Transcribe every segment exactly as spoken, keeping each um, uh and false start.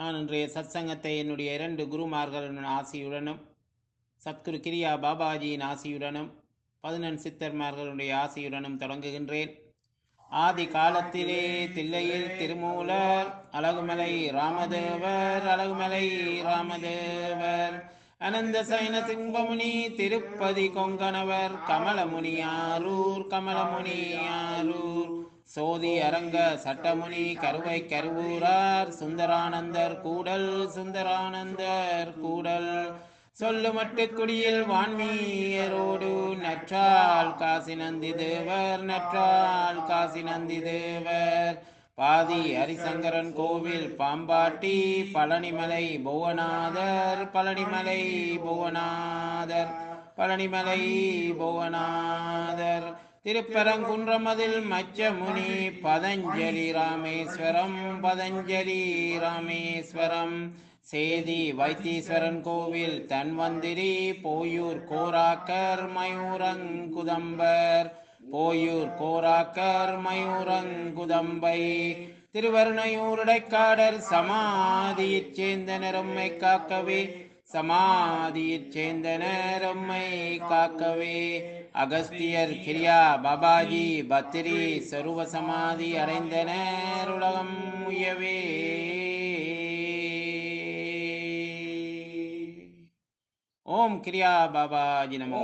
நான் இன்றைய சத்சங்கத்தை என்னுடைய இரண்டு குருமார்களின் ஆசியுடனும் சத்குரு கிரியா பாபாஜியின் ஆசியுடனும் பதினெண் சித்தர்மார்களுடைய ஆசியுடனும் தொடங்குகின்றேன். ஆதி காலத்திலே தில்லையில் திருமூலர் அழகுமலை ராமதேவர் அழகுமலை ராமதேவர் அனந்த சைன சிங்கமுனி திருப்பதி கொங்கணவர் கமலமுனியாரூர் கமலமுனியாரூர் சோதி அரங்க சட்டமுனி கருவை கருவூரார் சுந்தரானந்தர் கூடல் சுந்தரானந்தர் கூடல் சொல்லு மட்டு குடியில் வான்மீயரோடு நற்றால் காசி நந்தி தேவர் நற்றால் காசி நந்தி தேவர் பாதி ஹரிசங்கரன் கோவில் பாம்பாட்டி பழனிமலை புவனாதர் பழனிமலை புவனாதர் பழனிமலை புவனாதர் திருப்பரங்குன்றமதில் மச்சமுனி பதஞ்சலி ராமேஸ்வரம் பதஞ்சலி ராமேஸ்வரம் சேதி வைத்தீஸ்வரன் கோவில் தன்வந்திரி போயூர் கோராக்கர் மயூரங்குதம்பர் போயூர் கோராக்கர் மயூரங்குதம்பை திருவருணையூருடைக்காடர் சமாதியைச் சேர்ந்த நெரும்மை காக்கவே சமாதியைச் சேர்ந்த நெரும்மை காக்கவே அகஸ்தியர் கிரியா பாபாஜி பத்திரி சருவ சமாதி அடைந்தனர் உலகம் உயவே. ஓம் கிரியா பாபாஜி நமோ.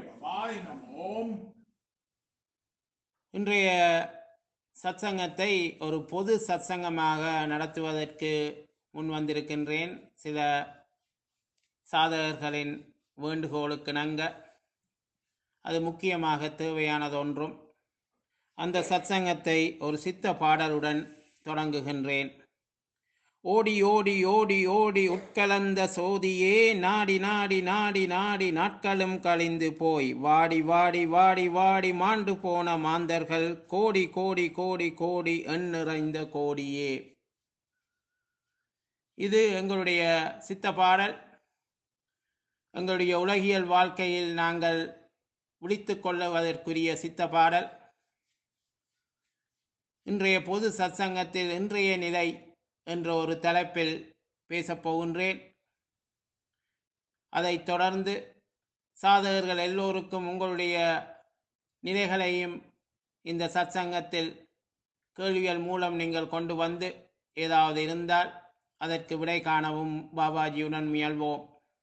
இன்றைய சத்சங்கத்தை ஒரு பொது சத்சங்கமாக நடத்துவதற்கு முன் வந்திருக்கின்றேன். சில சாதகர்களின் வேண்டுகோளுக்கு இணங்க அது முக்கியமாக தேவையானதொன்றும். அந்த சத்சங்கத்தை ஒரு சித்த பாடலுடன் தொடங்குகின்றேன். ஓடி ஓடி ஓடி ஓடி உட்கலந்த சோதியே நாடி நாடி நாடி நாடி நாட்களும் கழிந்து போய் வாடி வாடி வாடி வாடி மாண்டு போன மாந்தர்கள் கோடி கோடி கோடி கோடி எண் நிறைந்த கோடியே. இது எங்களுடைய சித்த பாடல். எங்களுடைய உலகியல் வாழ்க்கையில் நாங்கள் விழித்து கொள்ளுவதற்குரிய சித்த பாடல். இன்றைய பொது சத்சங்கத்தில் இன்றைய நிலை என்ற ஒரு தலைப்பில் பேசப்போகின்றேன். அதைத் தொடர்ந்து சாதகர்கள் எல்லோருக்கும் உங்களுடைய நிலைகளையும் இந்த சத்சங்கத்தில் கேள்விகள் மூலம் நீங்கள் கொண்டு வந்து ஏதாவது இருந்தால் அதற்கு விடை காணவும் பாபாஜியுடன் முயல்வோம்.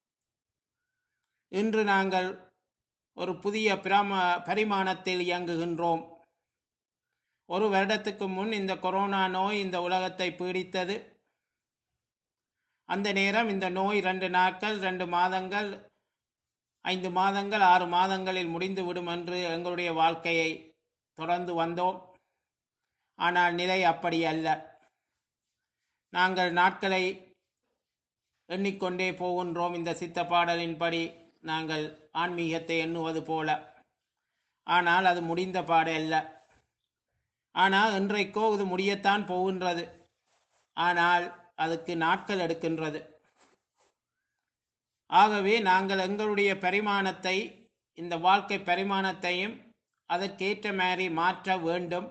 இன்று நாங்கள் ஒரு புதிய பிராம பரிமாணத்தில் இயங்குகின்றோம். ஒரு வருடத்துக்கு முன் இந்த கொரோனா நோய் இந்த உலகத்தை பீடித்தது. அந்த நேரம் இந்த நோய் ரெண்டு நாட்கள் ரெண்டு மாதங்கள் ஐந்து மாதங்கள் ஆறு மாதங்களில் முடிந்துவிடும் என்று எங்களுடைய வாழ்க்கையை தொடர்ந்து வந்தோம். ஆனால் நிலை அப்படி அல்ல. நாங்கள் நாட்களை எண்ணிக்கொண்டே போகின்றோம். இந்த சித்த பாடலின்படி நாங்கள் ஆன்மீகத்தை எண்ணுவது போல. ஆனால் அது முடிந்த பாடு அல்ல. ஆனால் இன்றைக்கோ இது முடியத்தான் போகின்றது. ஆனால் அதுக்கு நாட்கள் எடுக்கின்றது. ஆகவே நாங்கள் எங்களுடைய பரிமாணத்தை, இந்த வாழ்க்கை பரிமாணத்தையும் அதற்கேற்ற மாதிரி மாற்ற வேண்டும்,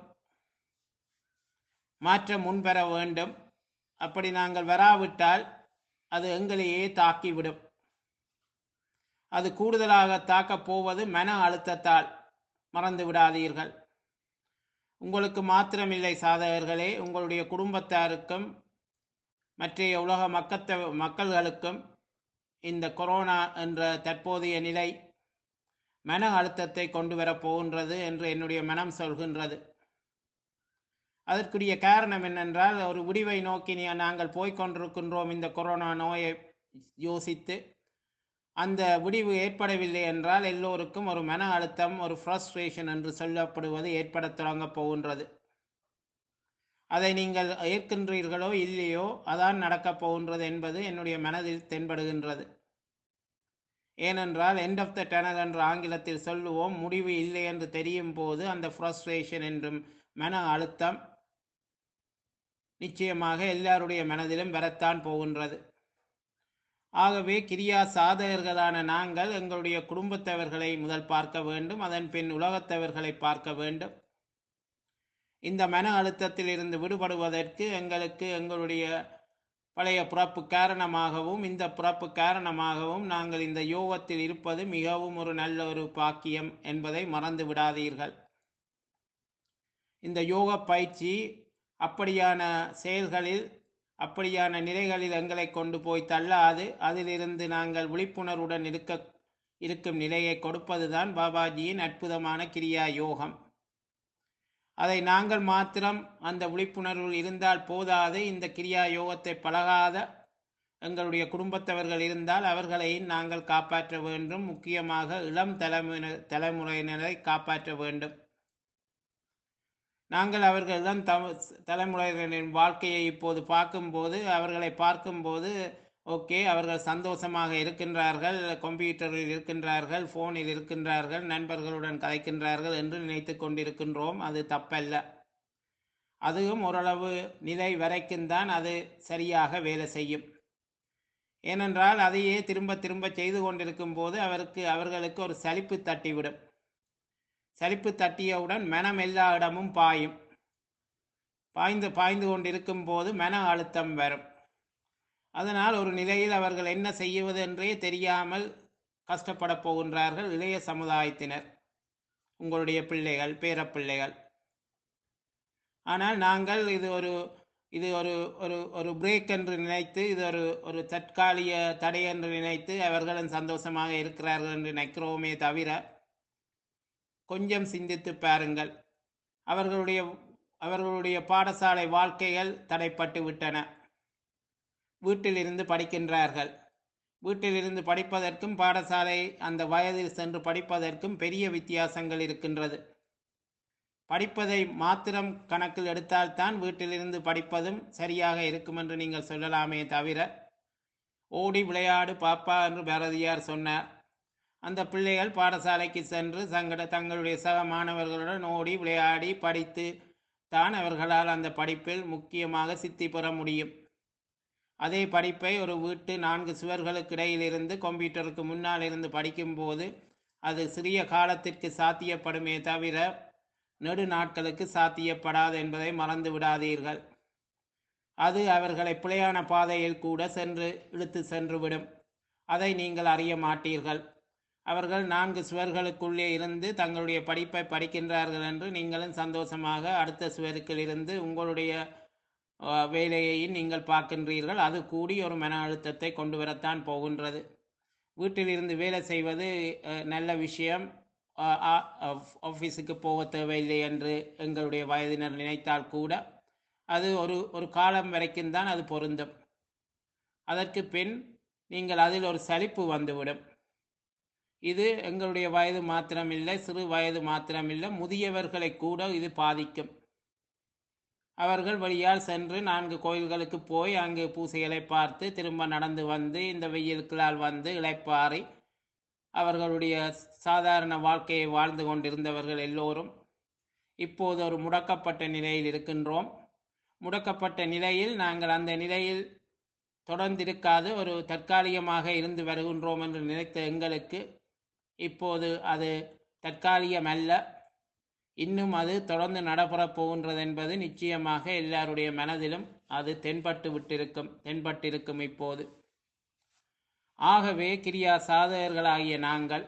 மாற்ற முன்வர வேண்டும். அப்படி நாங்கள் வராவிட்டால் அது எங்களையே தாக்கிவிடும். அது கூடுதலாக தாக்கப் போவது மன அழுத்தத்தால். மறந்து விடாதீர்கள். உங்களுக்கு மாத்திரமில்லை சாதகர்களே, உங்களுடைய குடும்பத்தாருக்கும் மற்றைய உலக மக்கத்த மக்கள்களுக்கும் இந்த கொரோனா என்ற தற்போதைய நிலை மன அழுத்தத்தை கொண்டு வரப்போகின்றது என்று என்னுடைய மனம் சொல்கின்றது. அதற்குரிய காரணம் என்னென்றால், ஒரு விடிவை நோக்கி நாங்கள் போய்கொண்டிருக்கின்றோம். இந்த கொரோனா நோயை யோசித்து அந்த விடிவு ஏற்படவில்லை என்றால் எல்லோருக்கும் ஒரு மன அழுத்தம், ஒரு ஃப்ரஸ்ட்ரேஷன் என்று சொல்லப்படுவது ஏற்பட தொடங்கப் போகின்றது. அதை நீங்கள் ஏற்கின்றீர்களோ இல்லையோ அதான் நடக்கப் போகின்றது என்பது என்னுடைய மனதில் தென்படுகின்றது. ஏனென்றால் எண்ட் ஆஃப் த டனல் என்று ஆங்கிலத்தில் சொல்லுவோம். முடிவு இல்லை என்று தெரியும் போது அந்த ஃப்ரஸ்ட்ரேஷன் என்றும் மன அழுத்தம் நிச்சயமாக எல்லாருடைய மனதிலும் வரத்தான் போகின்றது. ஆகவே கிரியா சாதகர்களான நாங்கள் எங்களுடைய குடும்பத்தவர்களை முதல் பார்க்க வேண்டும். அதன் பின் உலகத்தவர்களை பார்க்க வேண்டும். இந்த மன அழுத்தத்தில் இருந்து விடுபடுவதற்கு எங்களுக்கு எங்களுடைய பழைய பிறப்பு காரணமாகவும் இந்த பிறப்பு காரணமாகவும் நாங்கள் இந்த யோகத்தில் இருப்பது மிகவும் ஒரு நல்ல ஒரு பாக்கியம் என்பதை மறந்து விடாதீர்கள். இந்த யோக பயிற்சி அப்படியான செயல்களில் அப்படியான நிலைகளில் எங்களை கொண்டு போய் தள்ளாது, அதிலிருந்து நாங்கள் விழிப்புணர்வுடன் இருக்க இருக்கும் நிலையை கொடுப்பதுதான் பாபாஜியின் அற்புதமான கிரியா யோகம். அதை நாங்கள் மாத்திரம் அந்த விழிப்புணர்வில் இருந்தால் போதாது. இந்த கிரியா யோகத்தை பழகாத எங்களுடைய குடும்பத்தவர்கள் இருந்தால் அவர்களையும் நாங்கள் காப்பாற்ற வேண்டும். முக்கியமாக இளம் தலைமுறை தலைமுறையினரை காப்பாற்ற வேண்டும். நாங்கள் அவர்கள் இளம் தலைமுறையினரின் வாழ்க்கையை இப்போது பார்க்கும்போது, அவர்களை பார்க்கும்போது ஓகே, அவர்கள் சந்தோஷமாக இருக்கின்றார்கள், கம்ப்யூட்டரில் இருக்கின்றார்கள், ஃபோனில் இருக்கின்றார்கள், நண்பர்களுடன் கதைக்கின்றார்கள் என்று நினைத்து கொண்டிருக்கின்றோம். அது தப்பல்ல. அதுவும் ஓரளவு நிலை வரைக்கும் தான் அது சரியாக வேலை செய்யும். ஏனென்றால் அதையே திரும்ப திரும்ப செய்து கொண்டிருக்கும் போது அவருக்கு அவர்களுக்கு ஒரு சலிப்பு தட்டிவிடும். சலிப்பு தட்டியவுடன் மனம் எல்லா இடமும் பாயும். பாய்ந்து பாய்ந்து கொண்டிருக்கும் போது மன அழுத்தம் வரும். அதனால் ஒரு நிலையில் அவர்கள் என்ன செய்வது என்றே தெரியாமல் கஷ்டப்பட போகின்றார்கள் இளைய சமுதாயத்தினர், உங்களுடைய பிள்ளைகள், பேரப்பிள்ளைகள். ஆனால் நாங்கள் இது ஒரு இது ஒரு ஒரு ஒரு பிரேக் என்று நினைத்து, இது ஒரு ஒரு தற்காலிக தடை என்று நினைத்து அவர்களும் சந்தோஷமாக இருக்கிறார்கள் என்று நினைக்கிறோமே தவிர, கொஞ்சம் சிந்தித்து பாருங்கள். அவர்களுடைய அவர்களுடைய பாடசாலை வாழ்க்கைகள் தடைப்பட்டு விட்டன. வீட்டிலிருந்து படிக்கின்றார்கள். வீட்டிலிருந்து படிப்பதற்கும் பாடசாலை அந்த வயதில் சென்று படிப்பதற்கும் பெரிய வித்தியாசங்கள் இருக்கின்றது. படிப்பதை மாத்திரம் கணக்கில் எடுத்தால்தான் வீட்டிலிருந்து படிப்பதும் சரியாக இருக்கும் என்று நீங்கள் சொல்லலாமே தவிர, ஓடி விளையாடு பாப்பா என்று பாரதியார் சொன்னார். அந்த பிள்ளைகள் பாடசாலைக்கு சென்று சங்கட தங்களுடைய சக மாணவர்களுடன் ஓடி விளையாடி படித்து தான் அவர்களால் அந்த படிப்பில் முக்கியமாக சித்தி பெற முடியும். அதே படிப்பை ஒரு வீட்டு நான்கு சுவர்களுக்கு இடையிலிருந்து கம்ப்யூட்டருக்கு முன்னால் இருந்து படிக்கும்போது அது சிறிய காலத்திற்கு சாத்தியப்படுமே தவிர நெடு நாட்களுக்கு சாத்தியப்படாது என்பதை மறந்து விடாதீர்கள். அது அவர்களை பிழையான பாதையில் கூட சென்று இழுத்து சென்றுவிடும். அதை நீங்கள் அறிய மாட்டீர்கள். அவர்கள் நான்கு சுவர்களுக்குள்ளே இருந்து தங்களுடைய படிப்பை படிக்கின்றார்கள் என்று நீங்களும் சந்தோஷமாக அடுத்த சுவருக்கில் இருந்து உங்களுடைய வேலையையும் நீங்கள் பார்க்கின்றீர்கள். அது கூடி ஒரு மன அழுத்தத்தை கொண்டு வரத்தான் போகின்றது. வீட்டிலிருந்து வேலை செய்வது நல்ல விஷயம், ஆஃபீஸுக்கு போக தேவையில்லை என்று எங்களுடைய வயதினர் நினைத்தால் கூட அது ஒரு ஒரு காலம் வரைக்கும் தான் அது பொருந்தும். அதற்கு பின் நீங்கள் அதில் ஒரு சலிப்பு வந்துவிடும். இது எங்களுடைய வயது மாத்திரமில்லை, சிறு வயது மாத்திரமில்லை, முதியவர்களை கூட இது பாதிக்கும். அவர்கள் வழியால் சென்று நான்கு கோயில்களுக்கு போய் அங்கு பூசைகளை பார்த்து திரும்ப நடந்து வந்து இந்த வெயிலுக்களால் வந்து இளைப்பாറി அவர்களுடைய சாதாரண வாழ்க்கையை வாழ்ந்து கொண்டிருந்தவர்கள் எல்லோரும் இப்போது ஒரு முடக்கப்பட்ட நிலையில் இருக்கின்றோம். முடக்கப்பட்ட நிலையில் நாங்கள் அந்த நிலையில் தொடர்ந்திருக்காது ஒரு தற்காலிகமாக இருந்து வருகின்றோம் என்று நினைத்த எங்களுக்கு இப்போது அது தற்காலிகம் அல்ல, இன்னும் அது தொடர்ந்து நடைபெறப் போகின்றது என்பது நிச்சயமாக எல்லாருடைய மனதிலும் அது தென்பட்டு விட்டிருக்கும் தென்பட்டிருக்கும் இப்போது. ஆகவே கிரியா சாதகர்களாகிய நாங்கள்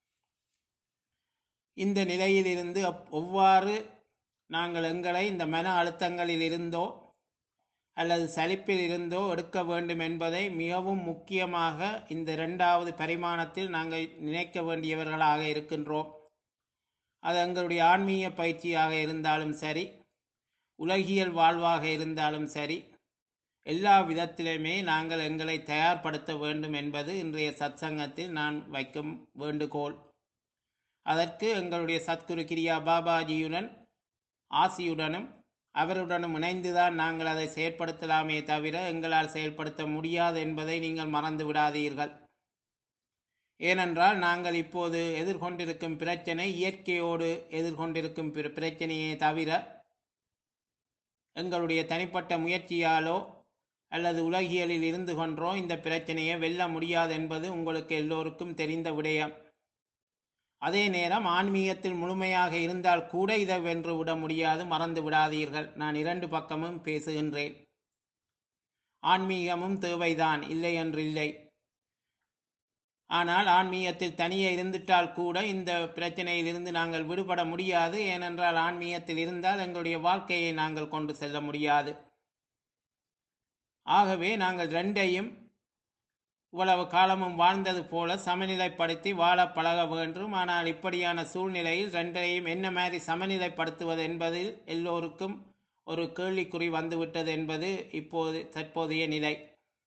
இந்த நிலையிலிருந்து எவ்வாறு நாங்கள் எங்களை இந்த மன அழுத்தங்களில் இருந்தோ அல்லது சலிப்பில் இருந்தோ எடுக்க வேண்டும் என்பதை மிகவும் முக்கியமாக இந்த இரண்டாவது பரிமாணத்தில் நாங்கள் நினைக்க வேண்டியவர்களாக இருக்கின்றோம். அது எங்களுடைய ஆன்மீக பயிற்சியாக இருந்தாலும் சரி, உலகியல் வாழ்வாக இருந்தாலும் சரி, எல்லா விதத்திலுமே நாங்கள் எங்களை தயார்படுத்த வேண்டும் என்பது இன்றைய சத்சங்கத்தில் நான் வைக்கும் வேண்டுகோள். அதற்கு எங்களுடைய சத்குரு கிரியா பாபாஜியுடன் ஆசியுடனும் அவருடனும் இணைந்துதான் நாங்கள் அதை செயற்படுத்தலாமே தவிர எங்களால் செயல்படுத்த முடியாது என்பதை நீங்கள் மறந்து விடாதீர்கள். ஏனென்றால் நாங்கள் இப்போது எதிர்கொண்டிருக்கும் பிரச்சனை இயற்கையோடு எதிர்கொண்டிருக்கும் பிரச்சனையே தவிர எங்களுடைய தனிப்பட்ட முயற்சியாலோ அல்லது உலகியலில் இருந்து கொண்டோ இந்த பிரச்சனையை வெல்ல முடியாது என்பது உங்களுக்கு எல்லோருக்கும் தெரிந்த விடயம். அதே நேரம் ஆன்மீகத்தில் முழுமையாக இருந்தால் கூட இதை வென்று விட முடியாது, மறந்து விடாதீர்கள். நான் இரண்டு பக்கமும் பேசுகின்றேன். ஆன்மீகமும் தேவைதான், இல்லை என்றில்லை. ஆனால் ஆன்மீகத்தில் தனியே இருந்துட்டால் கூட இந்த பிரச்சனையில் இருந்து நாங்கள் விடுபட முடியாது. ஏனென்றால் ஆன்மீகத்தில் இருந்தால் எங்களுடைய வாழ்க்கையை நாங்கள் கொண்டு செல்ல முடியாது. ஆகவே நாங்கள் ரெண்டையும் இவ்வளவு காலமும் வாழ்ந்தது போல சமநிலைப்படுத்தி வாழ பழக வேண்டும். ஆனால் இப்படியான சூழ்நிலையில் ரெண்டையும் என்ன மாதிரி சமநிலைப்படுத்துவது என்பதில் எல்லோருக்கும் ஒரு கேள்விக்குறி வந்துவிட்டது என்பது இப்போது தற்போதைய நிலை.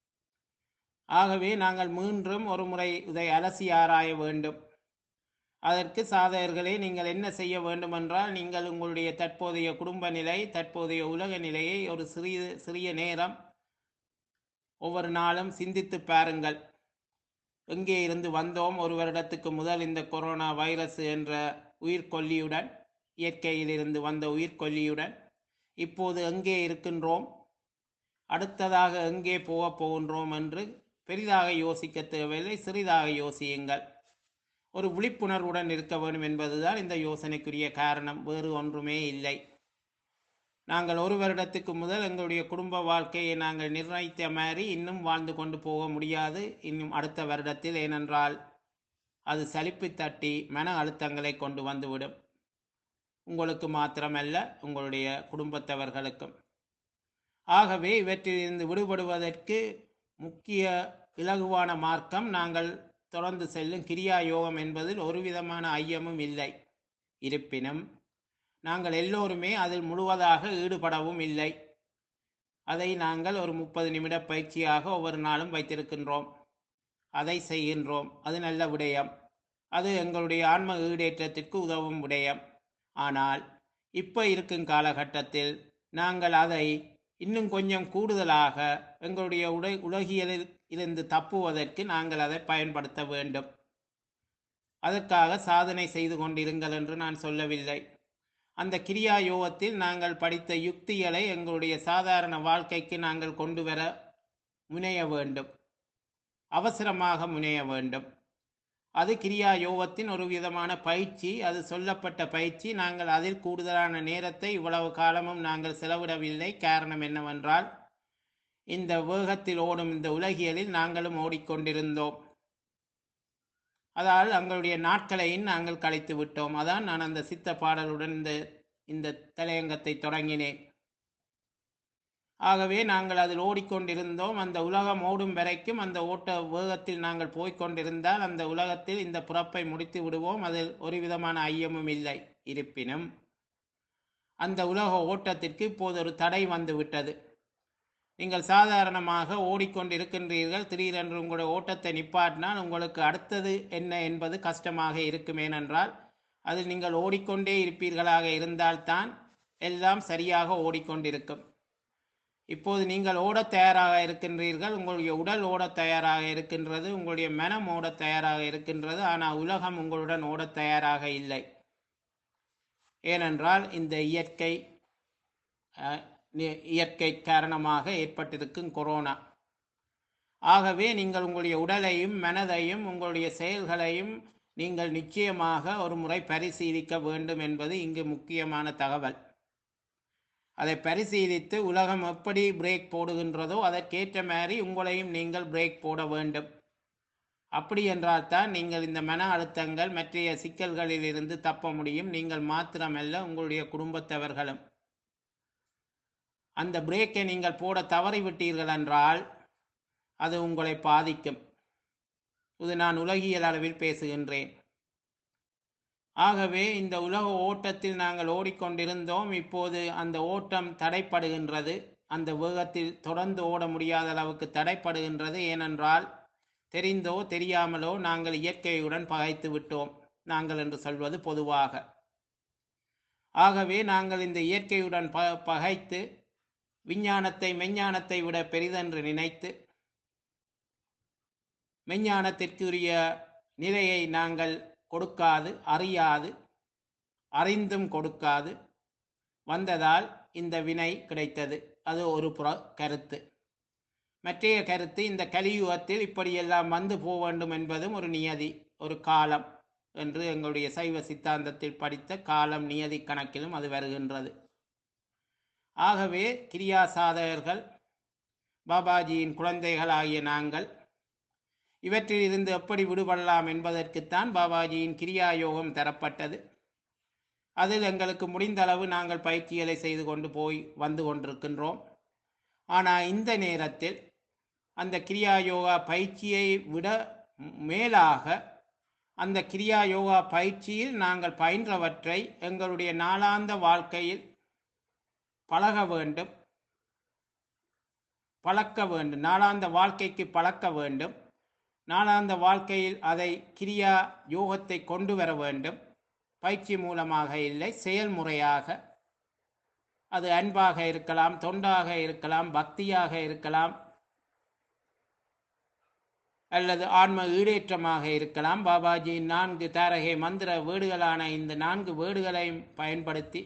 ஆகவே நாங்கள் மீண்டும் ஒரு முறை இதை அலசி ஆராய வேண்டும். அதற்கு சாதகர்களே நீங்கள் என்ன செய்ய வேண்டும் என்றால், நீங்கள் உங்களுடைய தற்போதைய குடும்ப நிலை, தற்போதைய உலக நிலையை ஒரு சிறிய சிறிய நேரம் ஒவ்வொரு நாளும் சிந்தித்து பாருங்கள். எங்கே இருந்து வந்தோம்? ஒரு வருடத்துக்கு முதல் இந்த கொரோனா வைரஸ் என்ற உயிர்கொல்லியுடன், இயற்கையில் இருந்து வந்த உயிர்கொல்லியுடன் இப்போது எங்கே இருக்கின்றோம், அடுத்ததாக எங்கே போகப் போகின்றோம் என்று பெரிதாக யோசிக்க தேவையில்லை, சிறிதாக யோசியுங்கள். ஒரு விழிப்புணர்வுடன் இருக்க வேண்டும் என்பதுதான் இந்த யோசனைக்குரிய காரணம், வேறு ஒன்றுமே இல்லை. நாங்கள் ஒரு வருடத்துக்கு முதல் எங்களுடைய குடும்ப வாழ்க்கையை நாங்கள் நிர்ணயித்த மாதிரி இன்னும் வாழ்ந்து கொண்டு போக முடியாது இன்னும் அடுத்த வருடத்தில். ஏனென்றால் அது சலிப்பு தட்டி மன அழுத்தங்களை கொண்டு வந்துவிடும், உங்களுக்கு மாத்திரமல்ல உங்களுடைய குடும்பத்தவர்களுக்கும். ஆகவே இவற்றிலிருந்து விடுபடுவதற்கு முக்கிய இலகுவான மார்க்கம் நாங்கள் தொடர்ந்து செல்லும் கிரியா யோகம் என்பதில் ஒரு விதமான ஐயமும் இல்லை. இருப்பினும் நாங்கள் எல்லோருமே அதில் முழுவதாக ஈடுபடவும் இல்லை. அதை நாங்கள் ஒரு முப்பது நிமிட பயிற்சியாக ஒவ்வொரு நாளும் வைத்திருக்கின்றோம், அதை செய்கின்றோம். அது நல்ல விடயம், அது எங்களுடைய ஆன்ம ஈடேற்றத்திற்கு உதவும் விடயம். ஆனால் இப்போ இருக்கும் காலகட்டத்தில் நாங்கள் அதை இன்னும் கொஞ்சம் கூடுதலாக எங்களுடைய உடை உலகியலில் இருந்து தப்புவதற்கு நாங்கள் அதை பயன்படுத்த வேண்டும். அதற்காக சாதனை செய்து கொண்டிருங்கள் என்று நான் சொல்லவில்லை. அந்த கிரியா யோகத்தில் நாங்கள் படித்த யுக்திகளை எங்களுடைய சாதாரண வாழ்க்கைக்கு நாங்கள் கொண்டு வர முனைய வேண்டும், அவசரமாக முனைய வேண்டும். அது கிரியா யோகத்தின் ஒரு விதமான பயிற்சி, அது சொல்லப்பட்ட பயிற்சி. நாங்கள் அதில் கூடுதலான நேரத்தை இவ்வளவு காலமும் நாங்கள் செலவிடவில்லை. காரணம் என்னவென்றால், இந்த வேகத்தில் ஓடும் இந்த உலகியலில் நாங்களும் ஓடிக்கொண்டிருந்தோம். அதால் எங்களுடைய நாட்களையும் நாங்கள் கழித்து விட்டோம். அதான் நான் அந்த சித்த பாடலுடன் இந்த இந்த தலையங்கத்தை தொடங்கினேன். ஆகவே நாங்கள் அதில் ஓடிக்கொண்டிருந்தோம். அந்த உலகம் ஓடும் வரைக்கும் அந்த ஓட்ட வேகத்தில் நாங்கள் போய்கொண்டிருந்தால் அந்த உலகத்தில் இந்த பிறப்பை முடித்து விடுவோம், அதில் ஒரு விதமான ஐயமும் இல்லை. இருப்பினும் அந்த உலக ஓட்டத்திற்கு இப்போது ஒரு தடை வந்து விட்டது. நீங்கள் சாதாரணமாக ஓடிக்கொண்டிருக்கின்றீர்கள், திடீரென்று உங்களுடைய ஓட்டத்தை நிப்பாட்டினால் உங்களுக்கு அடுத்தது என்ன என்பது கஷ்டமாக இருக்கும். ஏனென்றால் அதில் நீங்கள் ஓடிக்கொண்டே இருப்பீர்களாக இருந்தால்தான் எல்லாம் சரியாக ஓடிக்கொண்டிருக்கும். இப்போது நீங்கள் ஓட தயாராக இருக்கின்றீர்கள், உங்களுடைய உடல் ஓட தயாராக இருக்கின்றது, உங்களுடைய மனம் ஓட தயாராக இருக்கின்றது. ஆனால் உலகம் உங்களுடன் ஓட தயாராக இல்லை. ஏனென்றால் இந்த இயற்கை இயற்கை காரணமாக ஏற்பட்டிருக்கும் கொரோனா. ஆகவே நீங்கள் உங்களுடைய உடலையும் மனதையும் உங்களுடைய செயல்களையும் நீங்கள் நிச்சயமாக ஒரு முறை பரிசீலிக்க வேண்டும் என்பது இங்கு முக்கியமான தகவல். அதை பரிசீலித்து உலகம் எப்படி பிரேக் போடுகின்றதோ அதற்கேற்ற மாதிரி உங்களையும் நீங்கள் பிரேக் போட வேண்டும். அப்படி என்றால் தான் நீங்கள் இந்த மன அழுத்தங்கள் மற்ற சிக்கல்களில் இருந்து தப்ப முடியும். நீங்கள் மாத்திரமல்ல, உங்களுடைய குடும்பத்தவர்களும். அந்த பிரேக்கை நீங்கள் போட தவறிவிட்டீர்கள் என்றால் அது உங்களை பாதிக்கும். இது நான் உலகியல் அளவில் பேசுகின்றேன். ஆகவே இந்த உலக ஓட்டத்தில் நாங்கள் ஓடிக்கொண்டிருந்தோம். இப்போது அந்த ஓட்டம் தடைப்படுகின்றது, அந்த வேகத்தில் தொடர்ந்து ஓட முடியாத அளவுக்கு தடைப்படுகின்றது. ஏனென்றால் தெரிந்தோ தெரியாமலோ நாங்கள் இயற்கையுடன் பகைத்து விட்டோம், நாங்கள் என்று சொல்வது பொதுவாக. ஆகவே நாங்கள் இந்த இயற்கையுடன் ப பகைத்து விஞ்ஞானத்தை மெஞ்ஞானத்தை விட பெரிதென்று நினைத்து மெஞ்ஞானத்திற்குரிய நிலையை நாங்கள் கொடுக்காது, அறியாது, அறிந்தும் கொடுக்காது வந்ததால் இந்த வினை கிடைத்தது. அது ஒரு புற கருத்து. மற்றைய கருத்து, இந்த கலியுகத்தில் இப்படியெல்லாம் வந்து போக வேண்டும் என்பதும் ஒரு நியதி, ஒரு காலம் என்று எங்களுடைய சைவ சித்தாந்தத்தில் படித்த காலம் நியதி கணக்கிலும் அது வருகின்றது. ஆகவே கிரியா சாதகர்கள் பாபாஜியின் குழந்தைகளாகிய நாங்கள் இவற்றில் இருந்து எப்படி விடுபடலாம் என்பதற்குத்தான் பாபாஜியின் கிரியா யோகம் தரப்பட்டது. அதில் எங்களுக்கு முடிந்த அளவு நாங்கள் பயிற்சிகளை செய்து கொண்டு போய் வந்து கொண்டிருக்கின்றோம். ஆனால் இந்த நேரத்தில் அந்த கிரியா யோகா பயிற்சியை விட மேலாக அந்த கிரியா யோகா பயிற்சியில் நாங்கள் பயின்றவற்றை எங்களுடைய நாளாந்த வாழ்க்கையில் பழக வேண்டும், பழக்க வேண்டும். நாளாந்த வாழ்க்கைக்கு பழக்க வேண்டும். நாளாந்த வாழ்க்கையில் அதை கிரியா யோகத்தை கொண்டு வர வேண்டும். பயிற்சி மூலமாக இல்லை, செயல்முறையாக. அது அன்பாக இருக்கலாம், தொண்டாக இருக்கலாம், பக்தியாக இருக்கலாம், அல்லது ஆன்ம ஈடேற்றமாக இருக்கலாம். பாபாஜியின் நான்கு தாரகை மந்திர வேடுகளான இந்த நான்கு வேடுகளையும் பயன்படுத்தி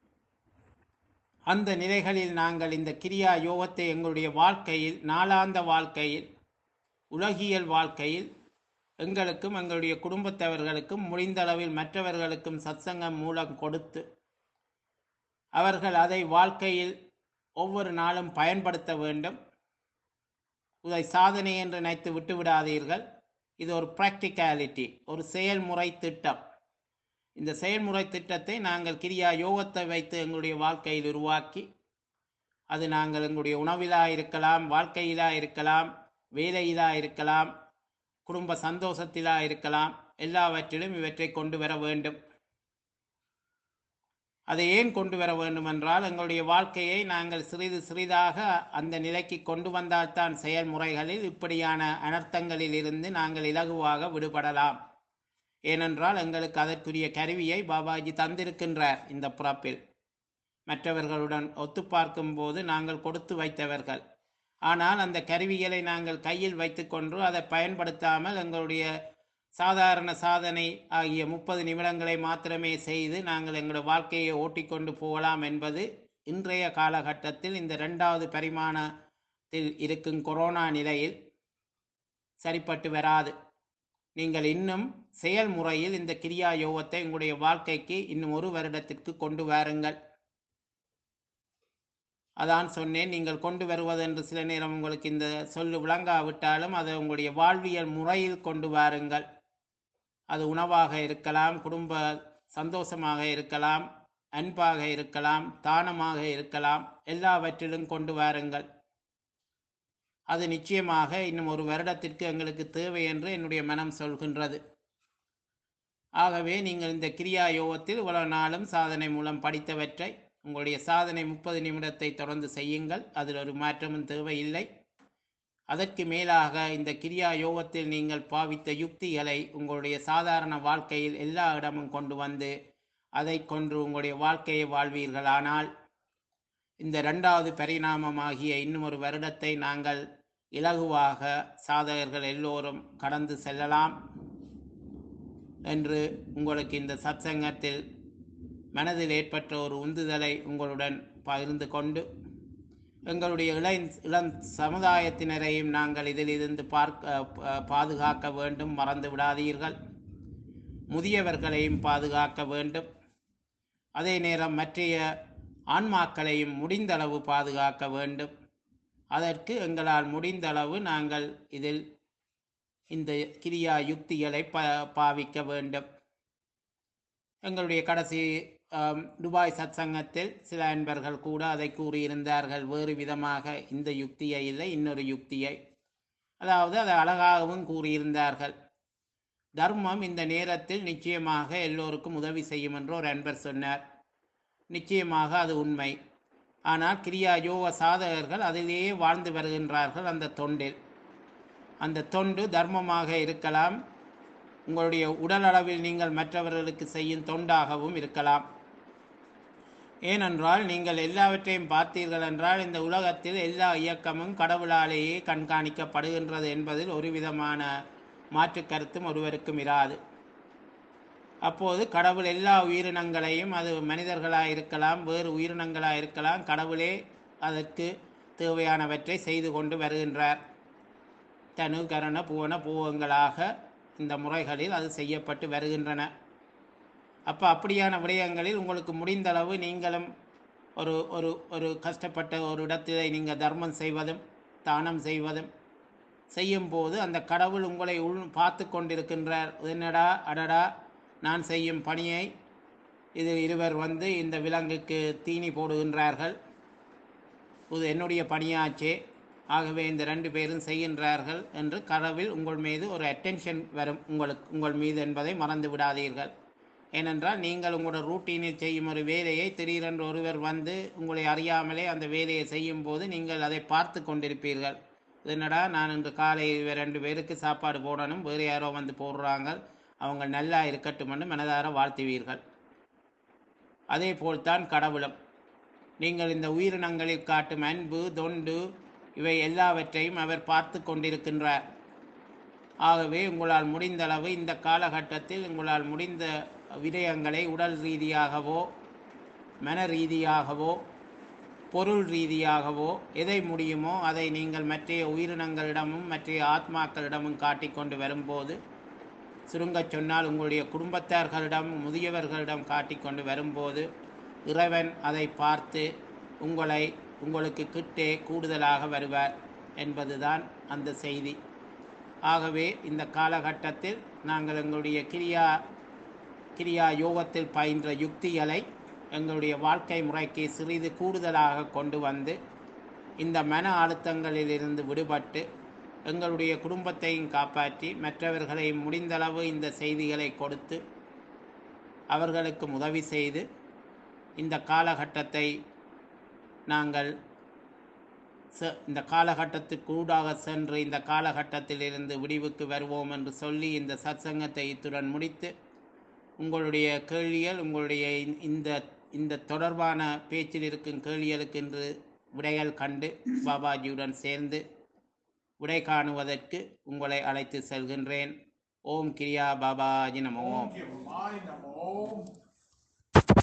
அந்த நிலைகளில் நாங்கள் இந்த கிரியா யோகத்தை எங்களுடைய வாழ்க்கையில், நாளாந்த வாழ்க்கையில், உலகியல் வாழ்க்கையில் எங்களுக்கும் எங்களுடைய குடும்பத்தவர்களுக்கும் முடிந்தளவில் மற்றவர்களுக்கும் சத்சங்கம் மூலம் கொடுத்து அவர்கள் அதை வாழ்க்கையில் ஒவ்வொரு நாளும் பயன்படுத்த வேண்டும். இதை சாதனை என்று நினைத்து விட்டு விடாதீர்கள். இது ஒரு ப்ராக்டிகாலிட்டி, ஒரு செயல்முறை திட்டம். இந்த செயல்முறை திட்டத்தை நாங்கள் கிரியா யோகத்தை வைத்து எங்களுடைய வாழ்க்கையில் உருவாக்கி, அது நாங்கள் எங்களுடைய உணவிலாக இருக்கலாம், வாழ்க்கையிலாக இருக்கலாம், வேலையிலாக இருக்கலாம், குடும்ப சந்தோஷத்திலாக இருக்கலாம், எல்லாவற்றிலும் இவற்றை கொண்டு வர வேண்டும். அதை ஏன் கொண்டு வர வேண்டும் என்றால், எங்களுடைய வாழ்க்கையை நாங்கள் சிறிது சிறிதாக அந்த நிலைக்கு கொண்டு வந்தால்தான் செயல்முறைகளில் இப்படியான அனர்த்தங்களில் இருந்து நாங்கள் இலகுவாக விடுபடலாம். ஏனென்றால் எங்களுக்கு அதற்குரிய கருவியை பாபாஜி தந்திருக்கின்றார் இந்த பிறப்பில். மற்றவர்களுடன் ஒத்து பார்க்கும் போது நாங்கள் கொடுத்து வைத்தவர்கள். ஆனால் அந்த கருவிகளை நாங்கள் கையில் வைத்துக்கொண்டு அதை பயன்படுத்தாமல் எங்களுடைய சாதாரண சாதனை ஆகிய முப்பது நிமிடங்களை மாத்திரமே செய்து நாங்கள் எங்களுடைய வாழ்க்கையை ஓட்டிக்கொண்டு போகலாம் என்பது இன்றைய காலகட்டத்தில் இந்த இரண்டாவது பரிமாணத்தில் இருக்கும் கொரோனா நிலையில் சரிப்பட்டு வராது. நீங்கள் இன்னும் செயல்முறையில் இந்த கிரியா யோகத்தை உங்களுடைய வாழ்க்கைக்கு இன்னும் ஒரு வருடத்திற்கு கொண்டு வாருங்கள். அதான் சொன்னேன், நீங்கள் கொண்டு வருவதென்று சில நேரம் உங்களுக்கு இந்த சொல்லு விளங்காவிட்டாலும் அதை உங்களுடைய வாழ்வியல் முறையில் கொண்டு வாருங்கள். அது உணவாக இருக்கலாம், குடும்ப சந்தோஷமாக இருக்கலாம், அன்பாக இருக்கலாம், தானமாக இருக்கலாம், எல்லாவற்றிலும் கொண்டு வாருங்கள். அது நிச்சயமாக இன்னும் ஒரு வருடத்திற்கு எங்களுக்கு தேவை என்று என்னுடைய மனம் சொல்கின்றது. ஆகவே நீங்கள் இந்த கிரியா யோகத்தில் இவ்வளவு நாளும் சாதனை மூலம் படித்தவற்றை உங்களுடைய சாதனை முப்பது நிமிடத்தை தொடர்ந்து செய்யுங்கள். அதில் ஒரு மாற்றமும் தேவையில்லை. அதற்கு மேலாக இந்த கிரியா யோகத்தில் நீங்கள் பாவித்த யுக்திகளை உங்களுடைய சாதாரண வாழ்க்கையில் எல்லா இடமும் கொண்டு வந்து அதை கொண்டு உங்களுடைய வாழ்க்கையை வாழ்வீர்களானால் இந்த இரண்டாவது பரிணாமமாகிய இன்னும் ஒரு வருடத்தை நாங்கள் இலகுவாக சாதகர்கள் எல்லோரும் கடந்து செல்லலாம் என்று உங்களுக்கு இந்த சத்சங்கத்தில் மனதில் ஏற்பட்ட ஒரு உந்துதலை உங்களுடன் பகிர்ந்து கொண்டு எங்களுடைய இளை இளம் சமுதாயத்தினரையும் நாங்கள் இதில் இருந்து பார்க்க பாதுகாக்க வேண்டும், மறந்து விடாதீர்கள். முதியவர்களையும் பாதுகாக்க வேண்டும். அதே நேரம் மற்றைய ஆன்மாக்களையும் முடிந்தளவு பாதுகாக்க வேண்டும். அதற்கு எங்களால் முடிந்தளவு நாங்கள் இதில் இந்த கிரியா யுக்திகளை ப பாவிக்க வேண்டும். எங்களுடைய கடைசி துபாய் சத்சங்கத்தில் சில அன்பர்கள் கூட அதை கூறியிருந்தார்கள். வேறு விதமாக இந்த யுக்தியை இல்லை, இன்னொரு யுக்தியை, அதாவது அதை அழகாகவும் கூறியிருந்தார்கள். தர்மம் இந்த நேரத்தில் நிச்சயமாக எல்லோருக்கும் உதவி செய்யும் என்று ஒரு அன்பர் சொன்னார். நிச்சயமாக அது உண்மை. ஆனால் கிரியா யோக சாதகர்கள் அதிலேயே வாழ்ந்து வருகின்றார்கள். அந்த தொண்டில் அந்த தொண்டு தர்மமாக இருக்கலாம், உங்களுடைய உடல் அளவில் நீங்கள் மற்றவர்களுக்கு செய்யும் தொண்டாகவும் இருக்கலாம். ஏனென்றால் நீங்கள் எல்லாவற்றையும் பார்த்தீர்கள் என்றால் இந்த உலகத்தில் எல்லா இயக்கமும் கடவுளாலேயே கண்காணிக்கப்படுகின்றது என்பதில் ஒரு விதமான மாற்று கருத்தும் ஒருவருக்கும் இராது. அப்போது கடவுள் எல்லா உயிரினங்களையும், அது மனிதர்களாக இருக்கலாம், வேறு உயிரினங்களாக இருக்கலாம், கடவுளே அதற்கு தேவையானவற்றை செய்து கொண்டு வருகின்றார். தனு கரண புவன பூவங்களாக இந்த முறைகளில் அது செய்யப்பட்டு வருகின்றன. அப்போ அப்படியான விடயங்களில் உங்களுக்கு முடிந்தளவு நீங்களும் ஒரு ஒரு ஒரு கஷ்டப்பட்ட ஒரு இடத்திலே நீங்கள் தர்மம் செய்வதும் தானம் செய்வதும் செய்யும் போது அந்த கடவுள் உங்களை உள் பார்த்து கொண்டிருக்கின்றார். என்னடா அடடா, நான் செய்யும் பணியை இது இருவர் வந்து இந்த விலங்குக்கு தீனி போடுகின்றார்கள், இது என்னுடைய பணியாச்சே, ஆகவே இந்த ரெண்டு பேரும் செய்கின்றார்கள் என்று கடவுள் உங்கள் மீது ஒரு அட்டென்ஷன் வரும் உங்களுக்கு உங்கள் மீது என்பதை மறந்து விடாதீர்கள். ஏனென்றால் நீங்கள் உங்களோட ரூட்டீனில் செய்யும் ஒரு வேலையை திடீரென்று ஒருவர் வந்து உங்களை அறியாமலே அந்த வேலையை செய்யும் போது நீங்கள் அதை பார்த்து கொண்டிருப்பீர்கள். என்னடா, நான் இன்று காலை ரெண்டு பேருக்கு சாப்பாடு போடணும், வேறு யாரோ வந்து போடுறாங்க, அவங்க நல்லா இருக்கட்டும் என்று மனதார வாழ்த்துவீர்கள். அதே போல்தான் கடவுளும் நீங்கள் இந்த உயிரினங்களில் காட்டும் அன்பு தொண்டு இவை எல்லாவற்றையும் அவர் பார்த்து கொண்டிருக்கின்றார். ஆகவே உங்களால் முடிந்தளவு இந்த காலகட்டத்தில் உங்களால் முடிந்த விடயங்களை உடல் ரீதியாகவோ மன ரீதியாகவோ பொருள் ரீதியாகவோ எதை முடியுமோ அதை நீங்கள் மற்ற உயிரினங்களிடமும் மற்ற ஆத்மாக்களிடமும் காட்டிக்கொண்டு வரும்போது, சுருங்கச் சொன்னால் உங்களுடைய குடும்பத்தார்களிடம் முதியவர்களிடம் காட்டிக்கொண்டு வரும்போது, இறைவன் அதை பார்த்து உங்களை உங்களுக்கு கிட்டே கூடுதலாக வருவார் என்பதுதான் அந்த செய்தி. ஆகவே இந்த காலகட்டத்தில் நாங்கள் எங்களுடைய கிரியா கிரியா யோகத்தில் பயின்ற யுக்திகளை எங்களுடைய வாழ்க்கை முறைக்கு சிறிது கூடுதலாக கொண்டு வந்து இந்த மன அழுத்தங்களிலிருந்து விடுபட்டு எங்களுடைய குடும்பத்தையும் காப்பாற்றி மற்றவர்களை முடிந்தளவு இந்த செய்திகளை கொடுத்து அவர்களுக்கு உதவி செய்து இந்த காலகட்டத்தை நாங்கள் இந்த காலகட்டத்துக்கு ஊடாக சென்று இந்த காலகட்டத்திலிருந்து விடிவுக்கு வருவோம் என்று சொல்லி இந்த சத்சங்கத்தை இத்துடன் முடித்து, உங்களுடைய கேள்விகள் உங்களுடைய இந்த இந்த தொடர்பான பேச்சில் இருக்கும் கேள்விகளுக்கு இன்று விடைகள் கண்டு பாபாஜியுடன் சேர்ந்து விடை காணுவதற்கு உங்களை அழைத்து செல்கின்றேன். ஓம் கிரியா பாபாஜி நமோ.